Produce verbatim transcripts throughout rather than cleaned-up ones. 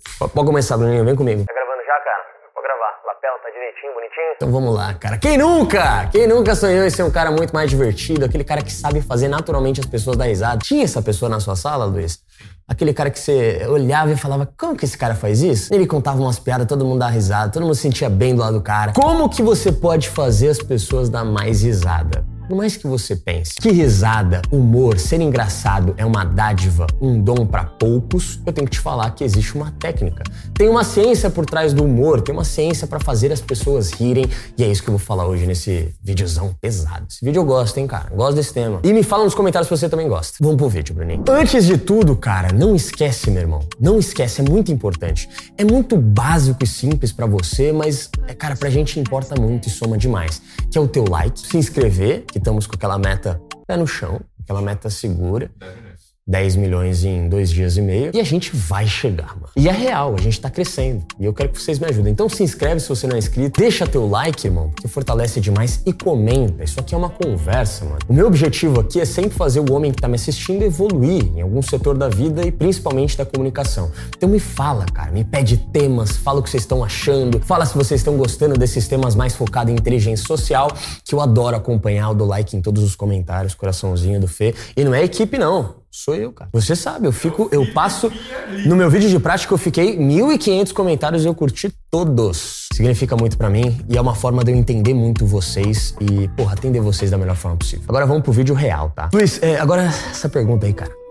Pode começar, Bruninho, vem comigo. Tá gravando já, cara? Pode gravar. Lapela tá direitinho, bonitinho? Então vamos lá, cara. Quem nunca? Quem nunca sonhou em ser um cara muito mais divertido? Aquele cara que sabe fazer naturalmente as pessoas dar risada. Tinha essa pessoa na sua sala, Luiz? Aquele cara que você olhava e falava, como que esse cara faz isso? Ele contava umas piadas, todo mundo dava risada, todo mundo se sentia bem do lado do cara. Como que você pode fazer as pessoas dar mais risada? Por mais que você pense que risada, humor, ser engraçado é uma dádiva, um dom pra poucos, eu tenho que te falar que existe uma técnica. Tem uma ciência por trás do humor, tem uma ciência pra fazer as pessoas rirem, e é isso que eu vou falar hoje nesse videozão pesado. Esse vídeo eu gosto, hein, cara? Gosto desse tema. E me fala nos comentários se você também gosta. Vamos pro vídeo, Bruninho. Antes de tudo, cara, não esquece, meu irmão. Não esquece, é muito importante. É muito básico e simples pra você, mas, cara, pra gente importa muito e soma demais. Que é o teu like, se inscrever, que estamos com aquela meta pé no chão, aquela meta segura. dez milhões em dois dias e meio. E a gente vai chegar, mano. E é real, a gente tá crescendo. E eu quero que vocês me ajudem. Então se inscreve se você não é inscrito. Deixa teu like, irmão, que fortalece demais. E comenta. Isso aqui é uma conversa, mano. O meu objetivo aqui é sempre fazer o homem que tá me assistindo evoluir em algum setor da vida e principalmente da comunicação. Então me fala, cara. Me pede temas. Fala o que vocês estão achando. Fala se vocês estão gostando desses temas mais focados em inteligência social, que eu adoro acompanhar. Eu dou like em todos os comentários. Coraçãozinho do Fê. E não é equipe, não. Sou eu, cara. Você sabe, eu fico, eu passo... No meu vídeo de prática eu fiquei mil e quinhentos comentários e eu curti todos. Significa muito pra mim e é uma forma de eu entender muito vocês e, porra, atender vocês da melhor forma possível. Agora vamos pro vídeo real, tá? Luiz, é, agora essa pergunta aí, cara.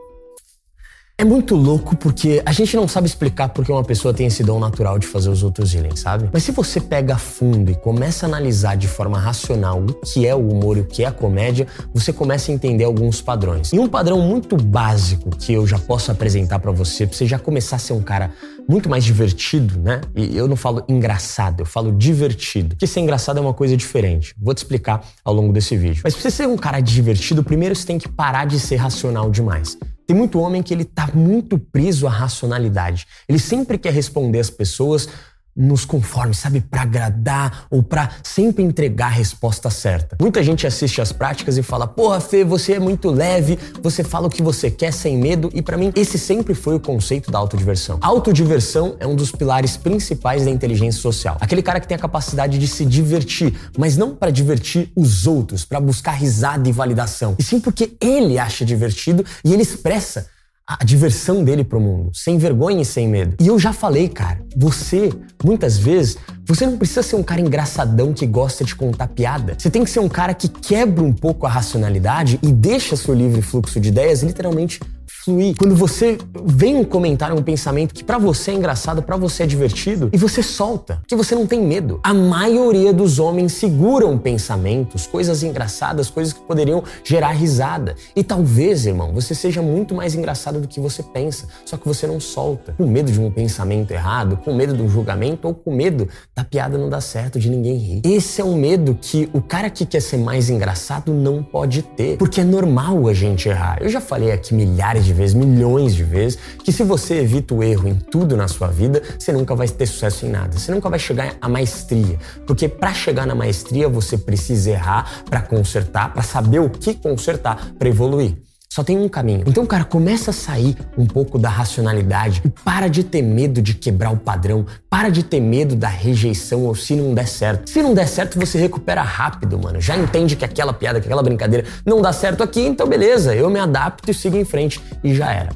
É muito louco porque a gente não sabe explicar porque uma pessoa tem esse dom natural de fazer os outros rirem, sabe? Mas se você pega a fundo e começa a analisar de forma racional o que é o humor e o que é a comédia, você começa a entender alguns padrões. E um padrão muito básico que eu já posso apresentar pra você, pra você já começar a ser um cara muito mais divertido, né? E eu não falo engraçado, eu falo divertido. Porque ser engraçado é uma coisa diferente. Vou te explicar ao longo desse vídeo. Mas pra você ser um cara divertido, primeiro você tem que parar de ser racional demais. Tem muito homem que ele tá muito preso à racionalidade. Ele sempre quer responder às pessoas nos conformes, sabe? Pra agradar ou pra sempre entregar a resposta certa. Muita gente assiste as práticas e fala, porra, Fê, você é muito leve, você fala o que você quer sem medo. E pra mim, esse sempre foi o conceito da autodiversão. A autodiversão é um dos pilares principais da inteligência social. Aquele cara que tem a capacidade de se divertir, mas não pra divertir os outros, pra buscar risada e validação. E sim porque ele acha divertido e ele expressa a diversão dele pro mundo, sem vergonha e sem medo. E eu já falei, cara, você, muitas vezes, você não precisa ser um cara engraçadão que gosta de contar piada. Você tem que ser um cara que quebra um pouco a racionalidade e deixa seu livre fluxo de ideias literalmente fluir. Quando você vem um comentário, um pensamento que pra você é engraçado, pra você é divertido, e você solta, porque você não tem medo. A maioria dos homens seguram pensamentos, coisas engraçadas, coisas que poderiam gerar risada. E talvez, irmão, você seja muito mais engraçado do que você pensa, só que você não solta. Com medo de um pensamento errado, com medo de um julgamento ou com medo da piada não dar certo, de ninguém rir. Esse é um medo que o cara que quer ser mais engraçado não pode ter, porque é normal a gente errar. Eu já falei aqui milhares de vezes, milhões de vezes, que se você evita o erro em tudo na sua vida, você nunca vai ter sucesso em nada. Você nunca vai chegar à maestria. Porque para chegar na maestria, você precisa errar para consertar, para saber o que consertar, para evoluir. Só tem um caminho. Então, cara, começa a sair um pouco da racionalidade e para de ter medo de quebrar o padrão. Para de ter medo da rejeição ou se não der certo. Se não der certo, você recupera rápido, mano. Já entende que aquela piada, que aquela brincadeira não dá certo aqui, então beleza, eu me adapto e sigo em frente. E já era.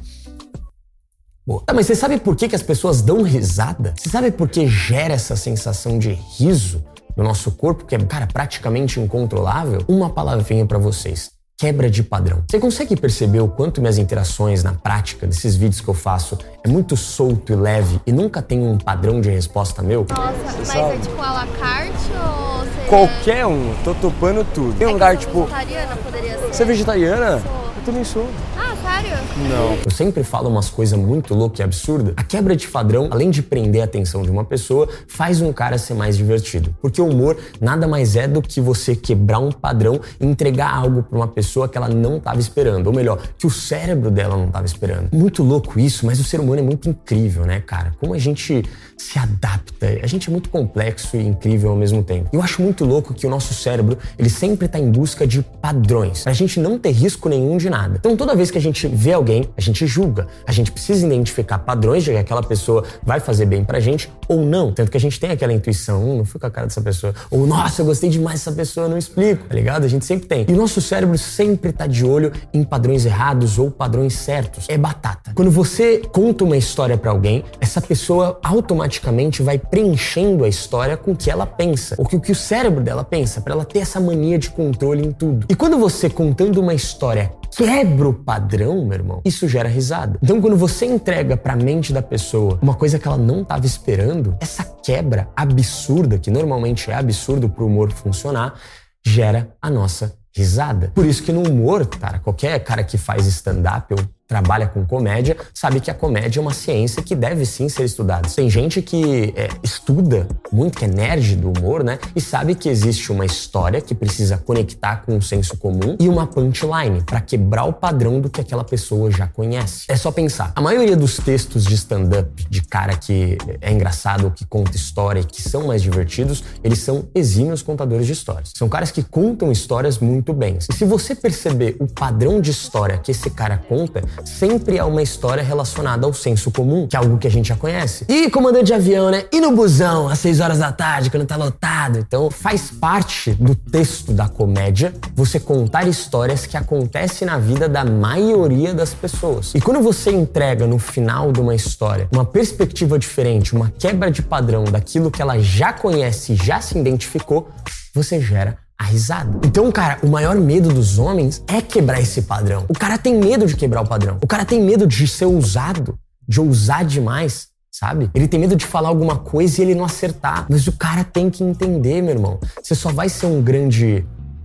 Boa. Tá, mas você sabe por que, que as pessoas dão risada? Você sabe por que gera essa sensação de riso no nosso corpo, que é, cara, praticamente incontrolável? Uma palavrinha pra vocês. Quebra de padrão. Você consegue perceber o quanto minhas interações na prática desses vídeos que eu faço é muito solto e leve e nunca tem um padrão de resposta meu? Nossa, mas é tipo à la carte ou você... Qualquer um, tô topando tudo. Tem um é lugar que tipo... vegetariana poderia ser. Você é vegetariana? Sou. Eu também sou. Ah, sério? Não. Eu sempre falo umas coisas muito loucas e absurdas. A quebra de padrão, além de prender a atenção de uma pessoa, faz um cara ser mais divertido. Porque o humor nada mais é do que você quebrar um padrão e entregar algo pra uma pessoa que ela não estava esperando. Ou melhor, que o cérebro dela não estava esperando. Muito louco isso, mas o ser humano é muito incrível, né, cara? Como a gente se adapta. A gente é muito complexo e incrível ao mesmo tempo. Eu acho muito louco que o nosso cérebro, ele sempre tá em busca de padrões. Pra gente não ter risco nenhum de nada. Então toda vez que a gente vê alguém, a gente julga. A gente precisa identificar padrões de que aquela pessoa vai fazer bem pra gente ou não. Tanto que a gente tem aquela intuição, hum, não fui com a cara dessa pessoa. Ou, nossa, eu gostei demais dessa pessoa, eu não explico, tá ligado? A gente sempre tem. E o nosso cérebro sempre tá de olho em padrões errados ou padrões certos. É batata. Quando você conta uma história pra alguém, essa pessoa automaticamente vai preenchendo a história com o que ela pensa, ou que o que o cérebro dela pensa, pra ela ter essa mania de controle em tudo. E quando você, contando uma história, quebra o padrão, meu irmão, isso gera risada. Então, quando você entrega pra mente da pessoa uma coisa que ela não tava esperando, essa quebra absurda, que normalmente é absurdo pro humor funcionar, gera a nossa risada. Por isso que no humor, cara, qualquer cara que faz stand-up ou trabalha com comédia, sabe que a comédia é uma ciência que deve sim ser estudada. Tem gente que é, estuda muito, que é nerd do humor, né? E sabe que existe uma história que precisa conectar com um senso comum e uma punchline pra quebrar o padrão do que aquela pessoa já conhece. É só pensar. A maioria dos textos de stand-up, de cara que é engraçado ou que conta história e que são mais divertidos, eles são exímios contadores de histórias. São caras que contam histórias muito bem. E se você perceber o padrão de história que esse cara conta, sempre é uma história relacionada ao senso comum, que é algo que a gente já conhece. E comandante de avião, né? E no busão, às seis horas da tarde, quando tá lotado. Então, faz parte do texto da comédia você contar histórias que acontecem na vida da maioria das pessoas. E quando você entrega no final de uma história uma perspectiva diferente, uma quebra de padrão daquilo que ela já conhece e já se identificou, você gera a risada. Então, cara, o maior medo dos homens é quebrar esse padrão. O cara tem medo de quebrar o padrão. O cara tem medo de ser ousado, de ousar demais, sabe? Ele tem medo de falar alguma coisa e ele não acertar. Mas o cara tem que entender, meu irmão. Você só vai ser um grande...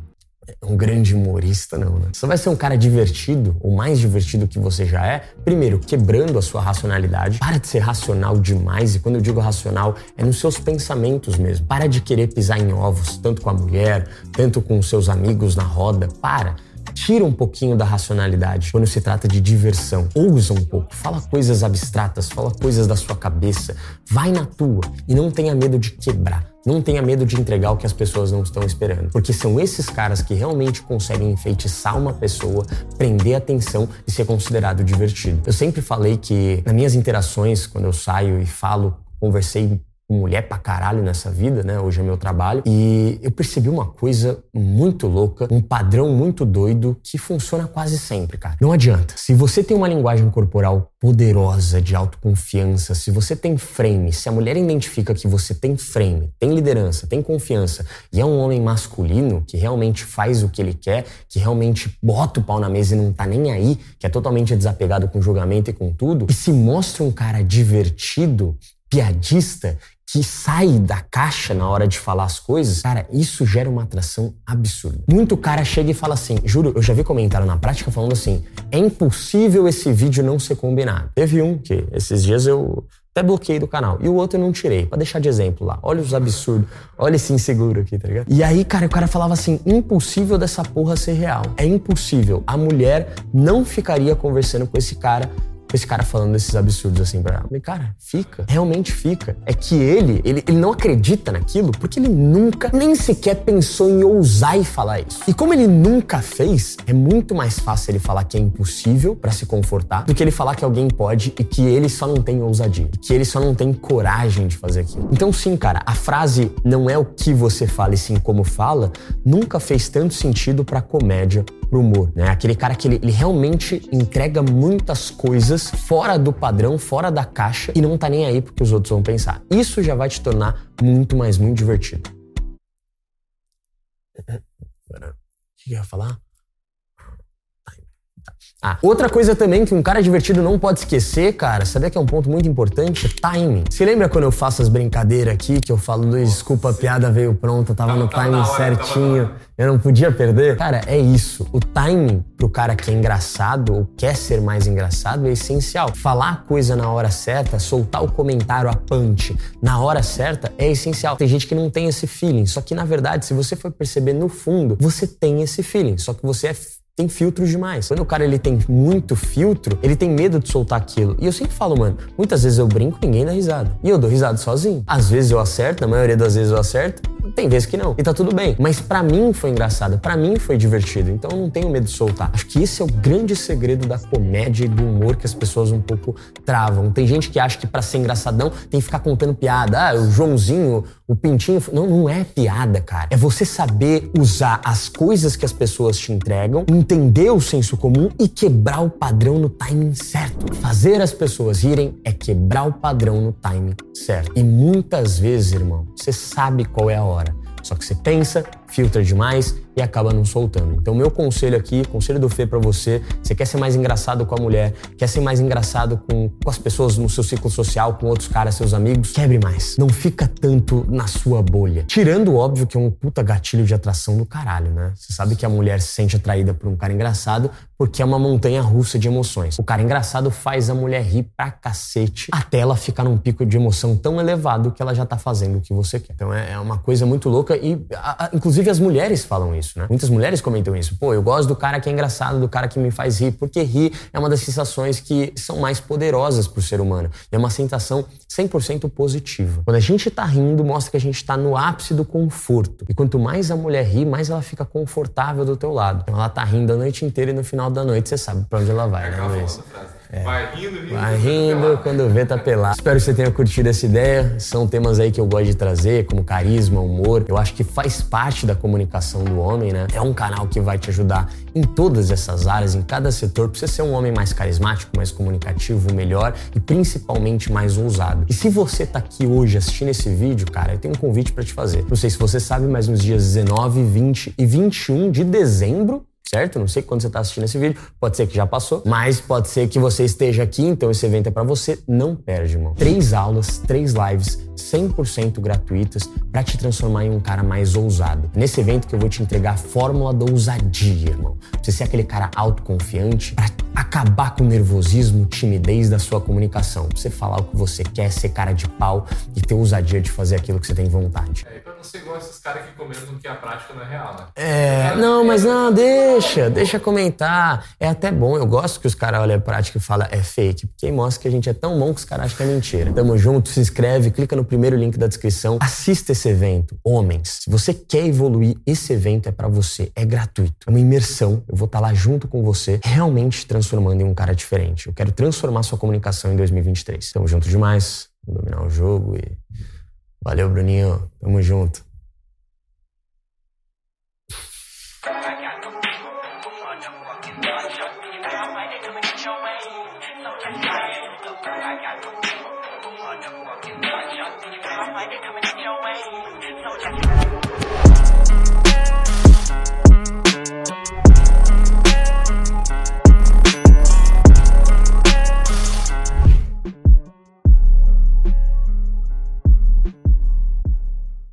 um grande humorista, não, né? Você vai ser um cara divertido, ou mais divertido que você já é, primeiro, quebrando a sua racionalidade. Para de ser racional demais, e quando eu digo racional, é nos seus pensamentos mesmo. Para de querer pisar em ovos, tanto com a mulher, tanto com os seus amigos na roda. Para. Tira um pouquinho da racionalidade quando se trata de diversão. Ousa um pouco, fala coisas abstratas, fala coisas da sua cabeça. Vai na tua e não tenha medo de quebrar. Não tenha medo de entregar o que as pessoas não estão esperando. Porque são esses caras que realmente conseguem enfeitiçar uma pessoa, prender a atenção e ser considerado divertido. Eu sempre falei que nas minhas interações, quando eu saio e falo, conversei com mulher pra caralho nessa vida, né? Hoje é meu trabalho. E eu percebi uma coisa muito louca, um padrão muito doido que funciona quase sempre, cara. Não adianta. Se você tem uma linguagem corporal poderosa, de autoconfiança, se você tem frame, se a mulher identifica que você tem frame, tem liderança, tem confiança e é um homem masculino que realmente faz o que ele quer, que realmente bota o pau na mesa e não tá nem aí, que é totalmente desapegado com julgamento e com tudo, e se mostra um cara divertido, piadista, que sai da caixa na hora de falar as coisas, cara, isso gera uma atração absurda. Muito cara chega e fala assim, juro, eu já vi comentário na prática falando assim, é impossível esse vídeo não ser combinado. Teve um que esses dias eu até bloqueei do canal, e o outro eu não tirei, pra deixar de exemplo lá. Olha os absurdos, olha esse inseguro aqui, tá ligado? E aí, cara, o cara falava assim, impossível dessa porra ser real. É impossível. A mulher não ficaria conversando com esse cara, esse cara falando desses absurdos assim pra ela. Falei, cara, fica. Realmente fica. É que ele, ele, ele não acredita naquilo porque ele nunca, nem sequer pensou em ousar e falar isso. E como ele nunca fez, é muito mais fácil ele falar que é impossível pra se confortar do que ele falar que alguém pode e que ele só não tem ousadia. Que ele só não tem coragem de fazer aquilo. Então sim, cara, a frase não é o que você fala e sim como fala, nunca fez tanto sentido pra comédia, pro humor, né? Aquele cara que ele, ele realmente entrega muitas coisas fora do padrão, fora da caixa e não tá nem aí porque os outros vão pensar. Isso já vai te tornar muito, mais muito divertido. O que eu ia falar? Ah, outra coisa também que um cara divertido não pode esquecer, cara, sabia que é um ponto muito importante? Timing. Você lembra quando eu faço as brincadeiras aqui, que eu falo, Luiz, desculpa, a piada veio pronta, tava no timing certinho, eu não podia perder? Cara, é isso. O timing pro cara que é engraçado ou quer ser mais engraçado é essencial. Falar a coisa na hora certa, soltar o comentário, a punch, na hora certa é essencial. Tem gente que não tem esse feeling, só que na verdade, se você for perceber no fundo, você tem esse feeling, só que você é tem filtros demais. Quando o cara ele tem muito filtro, ele tem medo de soltar aquilo. E eu sempre falo, mano, muitas vezes eu brinco, ninguém dá risada. E eu dou risada sozinho. Às vezes eu acerto, na maioria das vezes eu acerto, Tem vezes que não. E tá tudo bem. Mas pra mim foi engraçado, pra mim foi divertido. Então eu não tenho medo de soltar. Acho que esse é o grande segredo da comédia e do humor que as pessoas um pouco travam. Tem gente que acha que pra ser engraçadão tem que ficar contando piada. Ah, o Joãozinho, o Pintinho... Não, não é piada, cara. É você saber usar as coisas que as pessoas te entregam, entender o senso comum e quebrar o padrão no timing certo. Fazer as pessoas rirem é quebrar o padrão no timing certo. E muitas vezes, irmão, você sabe qual é a hora. Só que você pensa, filtra demais e acaba não soltando. Então, meu conselho aqui, conselho do Fê pra você, você quer ser mais engraçado com a mulher, quer ser mais engraçado com, com as pessoas no seu ciclo social, com outros caras, seus amigos, quebre mais. Não fica tanto na sua bolha. Tirando, óbvio, que é um puta gatilho de atração do caralho, né? Você sabe que a mulher se sente atraída por um cara engraçado porque é uma montanha russa de emoções. O cara engraçado faz a mulher rir pra cacete até ela ficar num pico de emoção tão elevado que ela já tá fazendo o que você quer. Então é, é uma coisa muito louca e, a, a, inclusive, as mulheres falam isso, né? Muitas mulheres comentam isso. Pô, eu gosto do cara que é engraçado, do cara que me faz rir, porque rir é uma das sensações que são mais poderosas pro ser humano. É uma sensação cem por cento positiva. Quando a gente tá rindo, mostra que a gente tá no ápice do conforto. E quanto mais a mulher ri, mais ela fica confortável do teu lado. Então ela tá rindo a noite inteira e no final da noite você sabe pra onde ela vai, né, Luiz? É. Vai rindo, rindo. Vai rindo, quando vê tá pelado. Espero que você tenha curtido essa ideia. São temas aí que eu gosto de trazer, como carisma, humor. Eu acho que faz parte da comunicação do homem, né? É um canal que vai te ajudar em todas essas áreas, em cada setor, pra você ser um homem mais carismático, mais comunicativo, melhor e principalmente mais ousado. E se você tá aqui hoje assistindo esse vídeo, cara, eu tenho um convite pra te fazer. Não sei se você sabe, mas nos dias dezenove, vinte e vinte e um de dezembro, certo? Não sei quando você está assistindo esse vídeo, pode ser que já passou, mas pode ser que você esteja aqui, então esse evento é para você. Não perde, irmão. Três aulas, três lives, cem por cento gratuitas para te transformar em um cara mais ousado. Nesse evento que eu vou te entregar a fórmula da ousadia, irmão. Pra você ser aquele cara autoconfiante, para acabar com o nervosismo, timidez da sua comunicação. Pra você falar o que você quer, ser cara de pau e ter ousadia de fazer aquilo que você tem vontade. É, e pra não ser igual esses caras que comentam que a prática não é real, né? É, não, mas não, deixa, deixa comentar. É até bom, eu gosto que os caras olhem a prática e falam é fake, porque aí mostra que a gente é tão bom que os caras acham que é mentira. Tamo junto, se inscreve, clica no primeiro link da descrição, assista esse evento. Homens, se você quer evoluir, esse evento é pra você, é gratuito. É uma imersão, eu vou estar lá junto com você, realmente transformando em um cara diferente. Eu quero transformar sua comunicação em dois mil e vinte e três. Tamo junto demais, vamos dominar o jogo e... Valeu, Bruninho, tamo junto. Coming your way, so check it out.